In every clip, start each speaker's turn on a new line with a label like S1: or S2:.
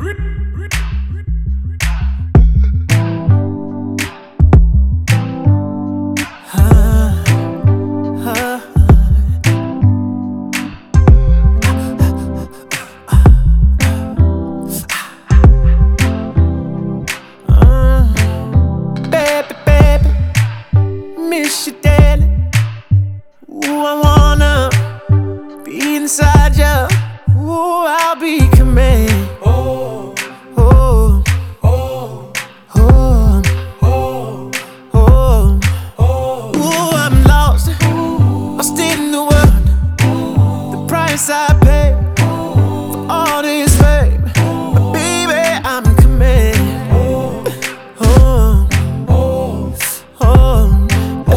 S1: Miss you daily. Ooh, I wanna be inside ya. Ooh, I'll be coming. Oh, oh, oh, oh, oh, oh, oh. Ooh, I'm lost in the world. The price I pay for all this fame, but baby, I'm coming. Oh, oh, oh.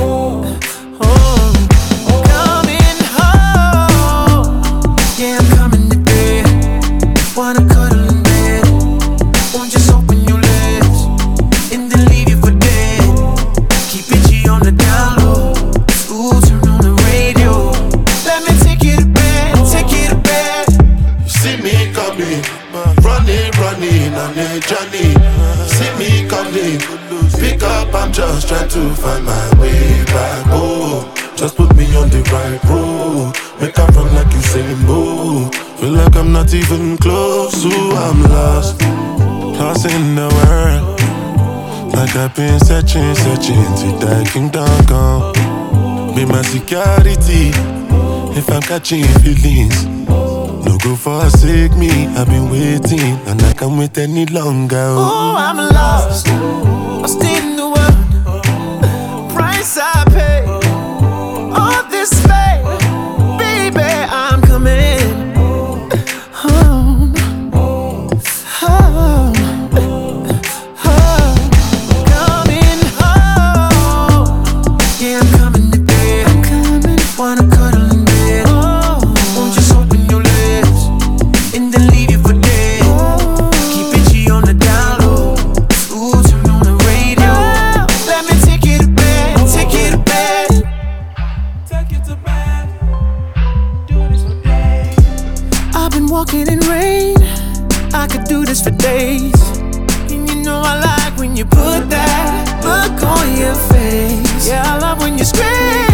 S1: Wanna cuddle in bed? Won't just open your legs and then leave you for dead? Keep it G on the down low. Ooh, turn on the radio. Let me take you to bed, take you to bed.
S2: You see me coming, running on a journey. See me coming, pick up, I'm just trying to find my way back. Oh, just put me on the right road. Make I run like you saying Bolt. Feel like I'm not even close to I'm lost in the world. Like I've been searching till that kingdom come. Be my security if I'm catching feelings. No go forsake me, I've been waiting and I can't wait any longer.
S1: Oh, I'm lost in the world. Price I pay, all this fame, baby, I'm coming. Wanna cuddle in bed? Won't just open your legs and then leave you for dead? Keep it G on the down low. Ooh, turn on the radio. Let me take you to bed, take you to bed, take you to bed. Do this for days. I've been walking in rain. I could do this for days. And you know I like when you put that look on your face. Yeah, I love when you scream.